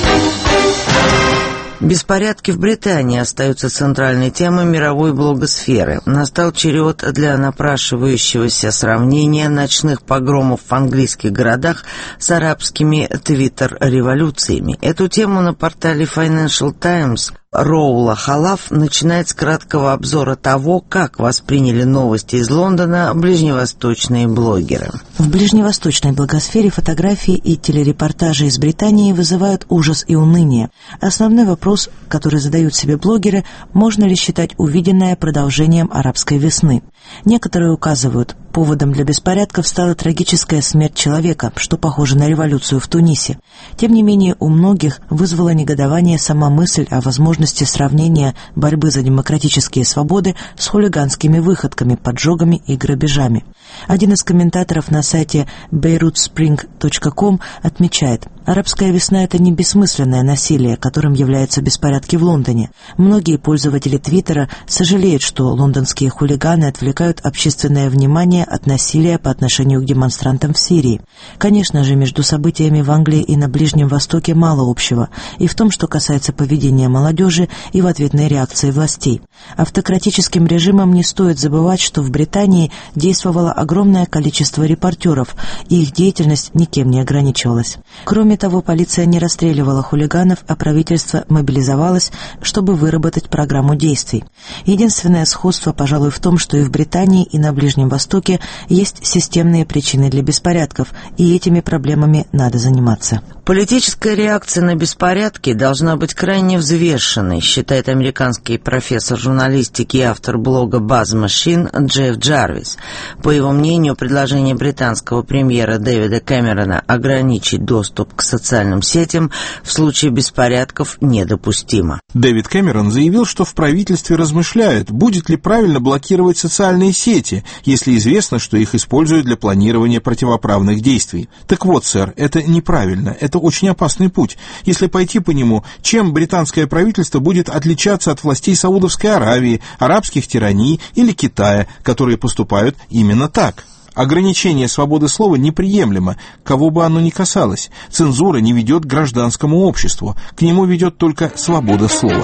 Беспорядки в Британии остаются центральной темой мировой блогосферы. Настал черед для напрашивающегося сравнения ночных погромов в английских городах с арабскими твиттер-революциями. Эту тему на портале Financial Times Роула Халаф начинает с краткого обзора того, как восприняли новости из Лондона ближневосточные блогеры.
В ближневосточной блогосфере фотографии и телерепортажи из Британии вызывают ужас и уныние. Основной вопрос, который задают себе блогеры, можно ли считать увиденное продолжением арабской весны. Некоторые указывают, поводом для беспорядков стала трагическая смерть человека, что похоже на революцию в Тунисе. Тем не менее, у многих вызвала негодование сама мысль о возможности сравнения борьбы за демократические свободы с хулиганскими выходками, поджогами и грабежами. Один из комментаторов на сайте beirutspring.com отмечает: «Арабская весна – это не бессмысленное насилие, которым являются беспорядки в Лондоне. Многие пользователи Твиттера сожалеют, что лондонские хулиганы отвлекают общественное внимание от насилия по отношению к демонстрантам в Сирии. Конечно же, между событиями в Англии и на Ближнем Востоке мало общего, и в том, что касается поведения молодежи и в ответной реакции властей. Автократическим режимам не стоит забывать, что в Британии действовало огромное количество репортеров, и их деятельность никем не ограничивалась. Кроме того, полиция не расстреливала хулиганов, а правительство мобилизовалось, чтобы выработать программу действий. Единственное сходство, пожалуй, в том, что и в Британии, и на Ближнем Востоке есть системные причины для беспорядков, и этими проблемами надо заниматься».
Политическая реакция на беспорядки должна быть крайне взвешенной, считает американский профессор журналистики и автор блога Buzz Machine Джефф Джарвис. По его мнению, предложение британского премьера Дэвида Кэмерона ограничить доступ к социальным сетям в случае беспорядков недопустимо.
Дэвид Кэмерон заявил, что в правительстве размышляют, будет ли правильно блокировать социальные сети, если известно, что их используют для планирования противоправных действий. Так вот, сэр, это неправильно, это очень опасный путь. Если пойти по нему, чем британское правительство будет отличаться от властей Саудовской Аравии, арабских тираний или Китая, которые поступают именно так? Ограничение свободы слова неприемлемо, кого бы оно ни касалось. Цензура не ведет к гражданскому обществу, к нему ведет только свобода слова.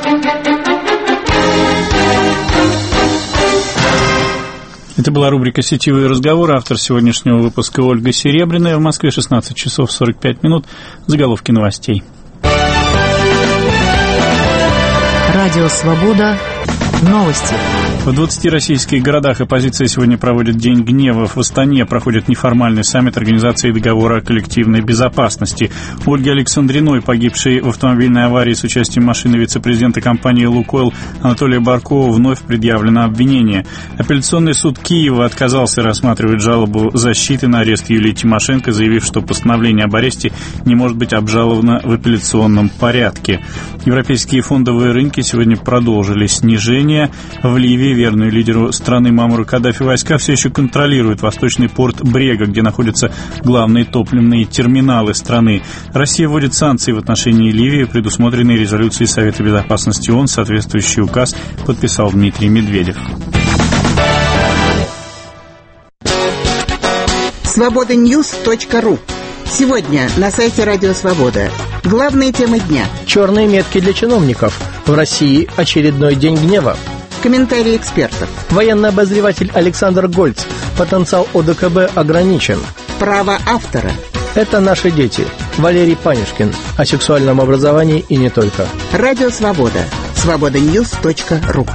Это была рубрика «Сетевые разговоры». Автор сегодняшнего выпуска Ольга Серебряная. В Москве 16 часов 45 минут. Заголовки новостей.
Радио «Свобода». Новости.
В 20 российских городах оппозиция сегодня проводит День гнева. В Астане проходит неформальный саммит Организации договора о коллективной безопасности. Ольге Александриной, погибшей в автомобильной аварии с участием машины вице-президента компании «Лукойл» Анатолия Баркова, вновь предъявлено обвинение. Апелляционный суд Киева отказался рассматривать жалобу защиты на арест Юлии Тимошенко, заявив, что постановление об аресте не может быть обжаловано в апелляционном порядке. Европейские фондовые рынки сегодня продолжили снижение. В Ливии верные лидеру страны Муаммару Каддафи войска все еще контролируют восточный порт Брега, где находятся главные топливные терминалы страны. Россия вводит санкции в отношении Ливии, предусмотренные резолюцией Совета Безопасности ООН. Соответствующий указ подписал Дмитрий Медведев.
Свободаnews.ру. Сегодня на сайте Радио Свобода. Главные темы дня.
Черные метки для чиновников. В России очередной день гнева.
Комментарии экспертов.
Военный обозреватель Александр Гольц. Потенциал ОДКБ ограничен.
Право автора.
Это наши дети. Валерий Панюшкин. О сексуальном образовании и не только.
Радио Свобода. Свободаnews.ру.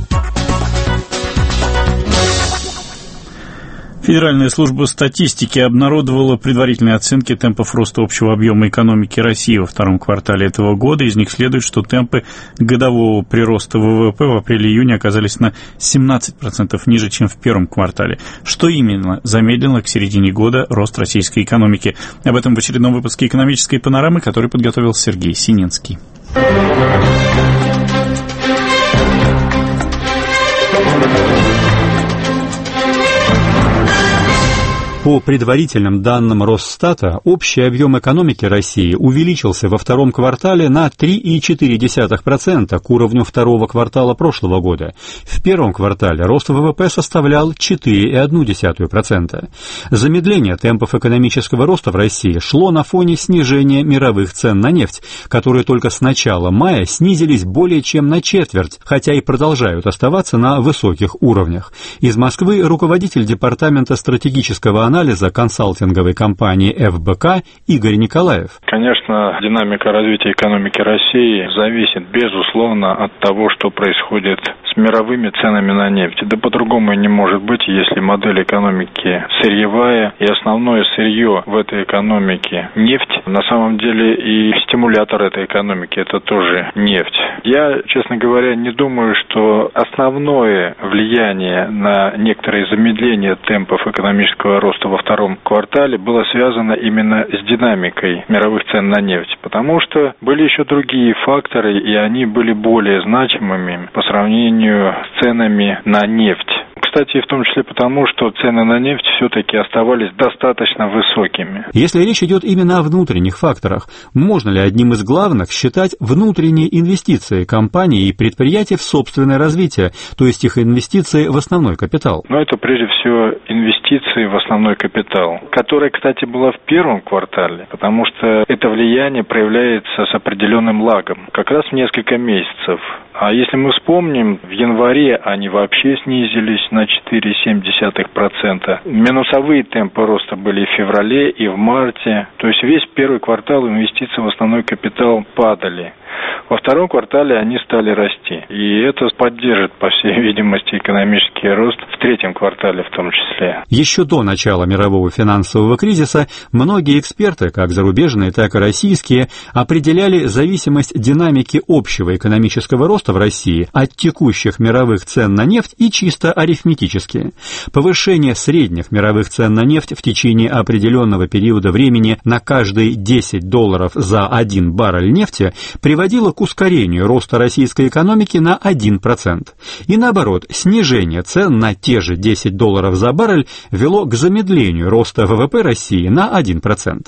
Федеральная служба статистики обнародовала предварительные оценки темпов роста общего объема экономики России во втором квартале этого года. Из них следует, что темпы годового прироста ВВП в апреле-июне оказались на 17% ниже, чем в первом квартале. Что именно замедлило к середине года рост российской экономики? Об этом в очередном выпуске «Экономической панорамы», который подготовил Сергей Сининский.
По предварительным данным Росстата, общий объем экономики России увеличился во втором квартале на 3,4% к уровню второго квартала прошлого года. В первом квартале рост ВВП составлял 4,1%. Замедление темпов экономического роста в России шло на фоне снижения мировых цен на нефть, которые только с начала мая снизились более чем на четверть, хотя и продолжают оставаться на высоких уровнях. Из Москвы руководитель Департамента стратегического анализа консалтинговой компании ФБК Игорь Николаев.
Конечно, динамика развития экономики России зависит, безусловно, от того, что происходит с мировыми ценами на нефть. Да по-другому не может быть, если модель экономики сырьевая, и основное сырье в этой экономике нефть, на самом деле и стимулятор этой экономики это тоже нефть. Я, честно говоря, не думаю, что основное влияние на некоторые замедления темпов экономического роста во втором квартале было связано именно с динамикой мировых цен на нефть, потому что были еще другие факторы, и они были более значимыми по сравнению с ценами на нефть. Кстати, в том числе потому, что цены на нефть все-таки оставались достаточно высокими.
Если речь идет именно о внутренних факторах, можно ли одним из главных считать внутренние инвестиции компаний и предприятий в собственное развитие, то есть их инвестиции в основной капитал?
Но это прежде всего инвестиции в основной капитал, которая, кстати, была в первом квартале, потому что это влияние проявляется с определенным лагом, как раз в несколько месяцев. А если мы вспомним, в январе они вообще снизились на 4,7%. Минусовые темпы роста были и в феврале, и в марте. То есть весь первый квартал инвестиции в основной капитал падали. Во втором квартале они стали расти. И это поддержит, по всей видимости, экономический рост в третьем квартале в том числе.
Еще до начала мирового финансового кризиса многие эксперты, как зарубежные, так и российские, определяли зависимость динамики общего экономического роста в России от текущих мировых цен на нефть и чисто арифметически. Повышение средних мировых цен на нефть в течение определенного периода времени на каждые $10 за 1 баррель нефти приводило к ускорению роста российской экономики на 1%. И наоборот, снижение цен на те же $10 за баррель вело к замедлению роста ВВП России на 1%.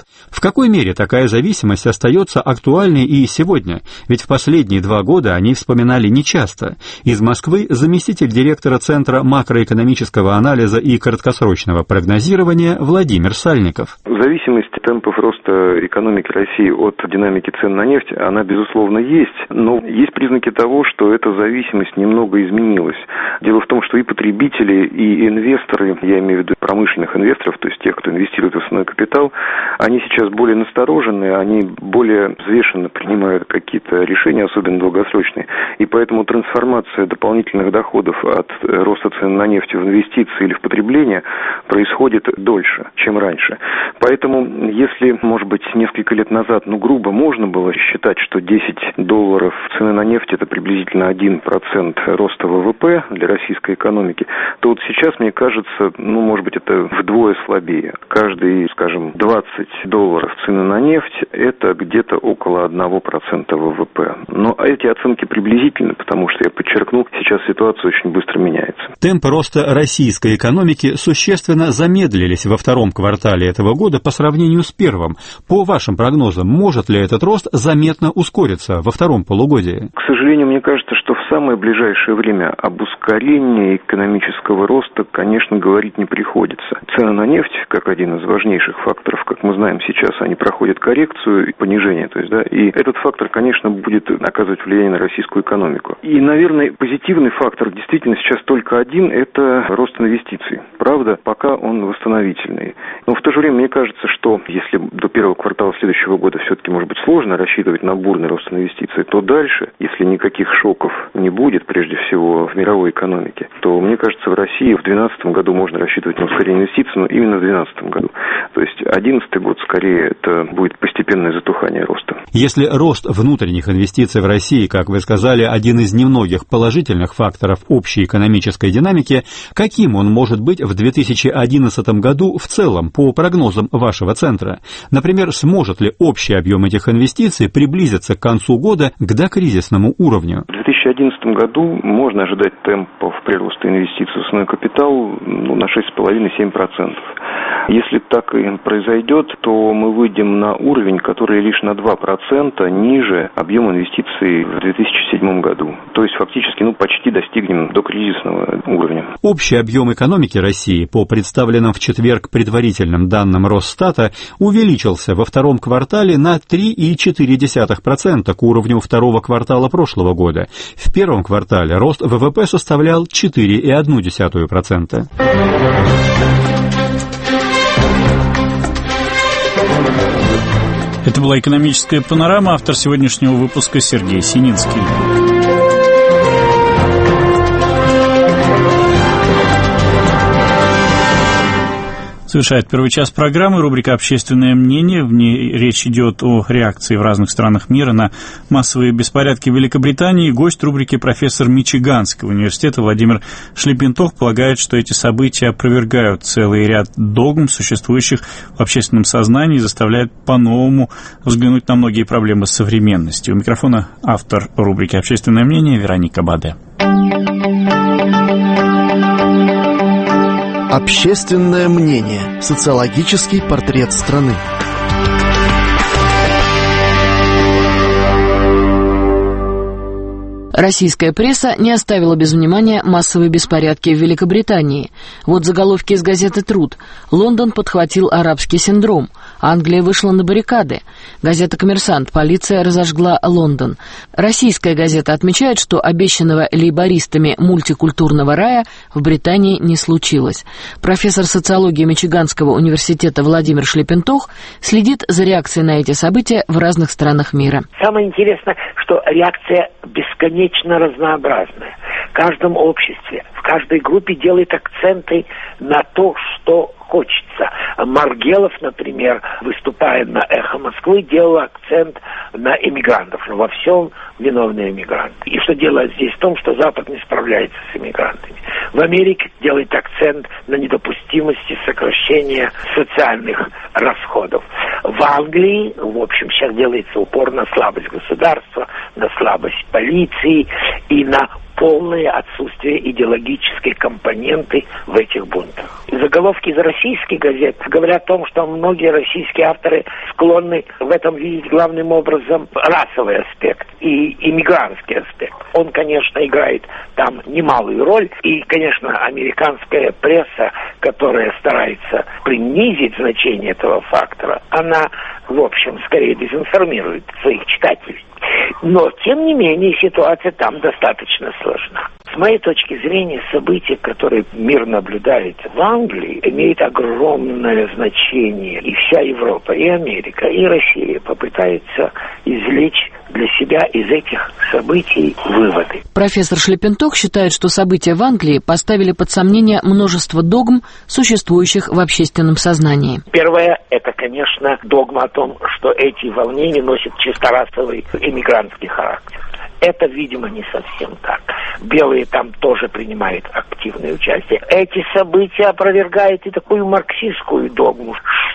В какой мере такая зависимость остается актуальной и сегодня? Ведь в последние 2 года они вспоминали нечасто. Из Москвы заместитель директора Центра макроэкономического анализа и краткосрочного прогнозирования Владимир Сальников.
Зависимость темпов роста экономики России от динамики цен на нефть, она, безусловно, есть, но есть признаки того, что эта зависимость немного изменилась. Дело в том, что и потребители, и инвесторы, я имею в виду промышленных инвесторов, то есть тех, кто инвестирует в основной капитал, они сейчас более настороженные, они более взвешенно принимают какие-то решения, особенно долгосрочные, и поэтому трансформация дополнительных доходов от роста цен на нефть в инвестиции или в потребление происходит дольше, чем раньше. Поэтому, если, может быть, несколько лет назад, грубо можно было считать, что $10 цены на нефть это приблизительно 1% роста ВВП для российской экономики, то вот сейчас, мне кажется, может быть, это вдвое слабее. Каждые, скажем, $20 цены на нефть это где-то около 1% ВВП. Но эти оценки приблизительны, потому что, я подчеркну, сейчас ситуация очень быстро меняется.
Темпы роста российской экономики существенно замедлились во втором квартале этого года по сравнению с первым. По вашим прогнозам, может ли этот рост заметно ускориться во втором втором полугодии?
К сожалению, мне кажется, что в самое ближайшее время об ускорении экономического роста, конечно, говорить не приходится. Цены на нефть, как один из важнейших факторов, как мы знаем сейчас, они проходят коррекцию и понижение. То есть, да, и этот фактор, конечно, будет оказывать влияние на российскую экономику. И, наверное, позитивный фактор действительно сейчас только один – это рост инвестиций. Правда, пока он восстановительный. Но в то же время мне кажется, что если до первого квартала следующего года все-таки, может быть, сложно рассчитывать на бурный рост инвестиций, то дальше, если никаких шоков не будет, прежде всего, в мировой экономике, то, мне кажется, в России в 2012 году можно рассчитывать на ускорение инвестиций, но именно в 2012 году. То есть 2011 год, скорее, это будет постепенное затухание роста.
Если рост внутренних инвестиций в России, как вы сказали, один из немногих положительных факторов общей экономической динамики, каким он может быть в 2011 году в целом, по прогнозам вашего центра? Например, сможет ли общий объем этих инвестиций приблизиться к концу года к докризисному уровню?
В 2011 году можно ожидать темпов прироста инвестиций в основной капитал на 6,5-7%. Если так и произойдет, то мы выйдем на уровень, который лишь на 2% ниже объема инвестиций в 2007 году. То есть фактически почти достигнем докризисного уровня.
Общий объем экономики России, по представленным в четверг предварительным данным Росстата, увеличился во втором квартале на 3,4% к уровню второго квартала прошлого года. В первом квартале рост ВВП составлял 4,1%.
Это была «Экономическая панорама», автор сегодняшнего выпуска Сергей Сининский. Завершает первый час программы рубрика «Общественное мнение». В ней речь идет о реакции в разных странах мира на массовые беспорядки в Великобритании. Гость рубрики профессор Мичиганского университета Владимир Шлепентох полагает, что эти события опровергают целый ряд догм, существующих в общественном сознании, и заставляют по-новому взглянуть на многие проблемы современности. У микрофона автор рубрики «Общественное мнение» Вероника Баде.
Общественное мнение. Социологический портрет страны.
Российская пресса не оставила без внимания массовые беспорядки в Великобритании. Вот заголовки из газеты «Труд». Лондон подхватил арабский синдром. Англия вышла на баррикады. Газета «Коммерсант». Полиция разожгла Лондон. Российская газета отмечает, что обещанного лейбористами мультикультурного рая в Британии не случилось. Профессор социологии Мичиганского университета Владимир Шлепентох следит за реакцией на эти события в разных странах мира.
Самое интересное, что реакция бесконечно разнообразная. В каждом обществе, в каждой группе делает акценты на то, что хочется. Маргелов, например, выступая на «Эхо Москвы», делал акцент на эмигрантов. Но во всем виновны эмигранты. И что дело здесь в том, что Запад не справляется с эмигрантами. В Америке делает акцент на недопустимости сокращения социальных расходов. В Англии, в общем, сейчас делается упор на слабость государства, на слабость полиции и на полное отсутствие идеологической компоненты в этих бунтах. Заголовки из российских газет говорят о том, что многие российские авторы склонны в этом видеть главным образом расовый аспект и иммигрантский аспект. Он, конечно, играет там немалую роль. И, конечно, американская пресса, которая старается принизить значение этого фактора, она, в общем, скорее дезинформирует своих читателей. Но, тем не менее, ситуация там достаточно сложна. С моей точки зрения, события, которые мир наблюдает в Англии, имеют огромное значение. И вся Европа, и Америка, и Россия попытаются извлечь для себя из этих событий выводы.
Профессор Шлепентох считает, что события в Англии поставили под сомнение множество догм, существующих в общественном сознании.
Первое, это, конечно, догма о том, что эти волнения носят чисто расовый иммигрантский характер. Это, видимо, не совсем так. Белые там тоже принимают активное участие. Эти события опровергают и такую марксистскую догму,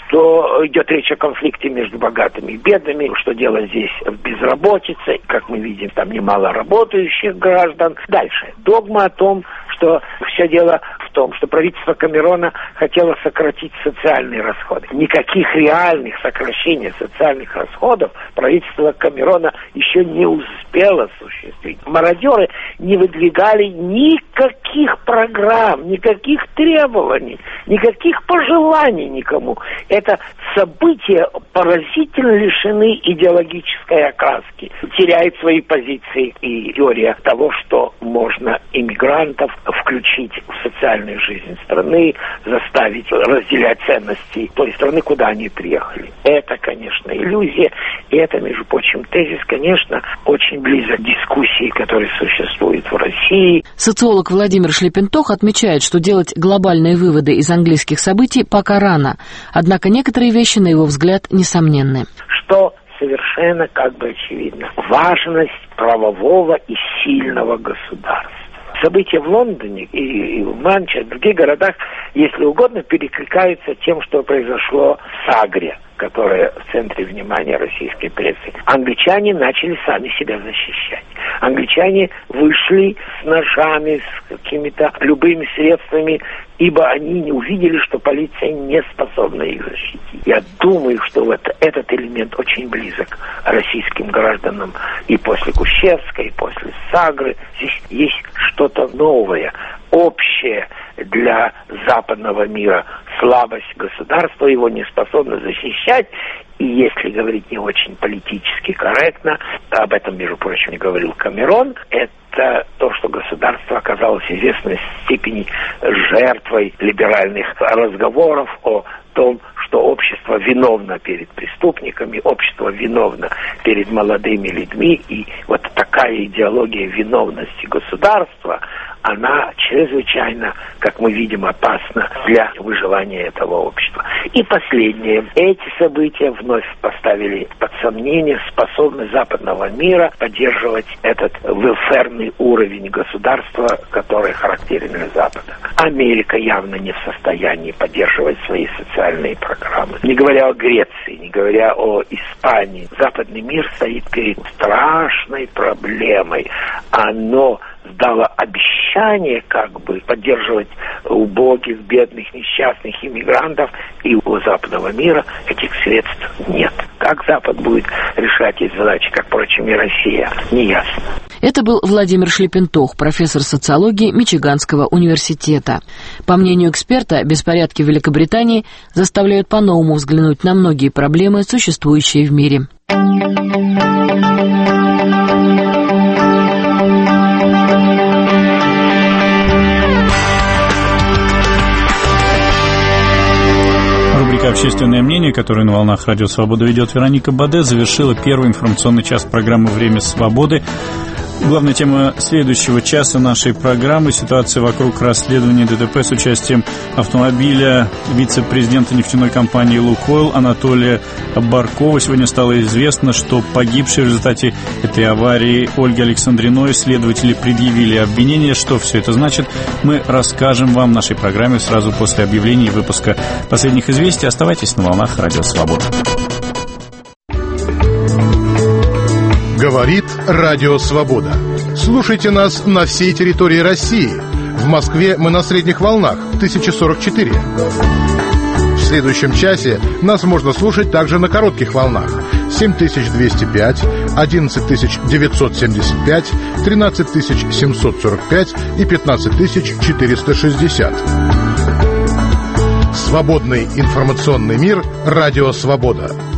что идет речь о конфликте между богатыми и бедными, что дело здесь в безработице, как мы видим, там немало работающих граждан. Дальше. Догма о том, что все дело в том, что правительство Камерона хотело сократить социальные расходы. Никаких реальных сокращений социальных расходов правительство Камерона еще не успело осуществить. Мародеры не выдвигали никаких программ, никаких требований, никаких пожеланий никому. Это события поразительно лишены идеологической окраски. Теряет свои позиции и теория того, что можно иммигрантов включить в социальную жизнь страны, заставить разделять ценности той страны, куда они приехали. Это, конечно, иллюзия. И это, между прочим, тезис, конечно, очень близок к дискуссии, которая существует в России.
Социолог Владимир Шлепентох отмечает, что делать глобальные выводы из английских событий пока рано. Однако некоторые вещи, на его взгляд, несомненны.
Что совершенно как бы очевидно. Важность правового и сильного государства. События в Лондоне и в Манчестере, в других городах, если угодно, перекликаются тем, что произошло в Сагре, которая в центре внимания российской прессы. Англичане начали сами себя защищать. Англичане вышли с ножами, с какими-то любыми средствами, ибо они не увидели, что полиция не способна их защитить. Я думаю, что вот этот элемент очень близок российским гражданам и после Кущевской, и после Сагры. Здесь есть что-то новое, общее для западного мира. Слабость государства, его не способно защищать. И если говорить не очень политически корректно, об этом, между прочим, говорил Камерон, это то, что государство оказалось в известной степени жертвой либеральных разговоров о том, что общество виновно перед преступниками, общество виновно перед молодыми людьми. И вот такая идеология виновности государства, она чрезвычайно, как мы видим, опасна для выживания этого общества. И последнее. Эти события вновь поставили под сомнение способность западного мира поддерживать этот велферный уровень государства, который характерен для Запада. Америка явно не в состоянии поддерживать свои социальные программы. Не говоря о Греции, не говоря о Испании. Западный мир стоит перед страшной проблемой. Оно дало обещание как бы поддерживать убогих, бедных, несчастных иммигрантов, и у западного мира этих средств нет. Как Запад будет решать эти задачи, как, впрочем, и Россия, не ясно.
Это был Владимир Шлепентох, профессор социологии Мичиганского университета. По мнению эксперта, беспорядки в Великобритании заставляют по-новому взглянуть на многие проблемы, существующие в мире.
Рубрика «Общественное мнение», которую на волнах Радио Свобода ведет Вероника Баде, завершила первый информационный час программы «Время свободы». Главная тема следующего часа нашей программы – ситуация вокруг расследования ДТП с участием автомобиля вице-президента нефтяной компании «Лукойл» Анатолия Баркова. Сегодня стало известно, что погибшей в результате этой аварии Ольге Александриной следователи предъявили обвинение. Что все это значит, мы расскажем вам в нашей программе сразу после объявления и выпуска последних известий. Оставайтесь на волнах Радио Свобода.
Говорит Радио Свобода. Слушайте нас на всей территории России. В Москве мы на средних волнах 1044. В следующем часе нас можно слушать также на коротких волнах 7205, 11975, 13745 и 15460. Свободный информационный мир. Радио Свобода.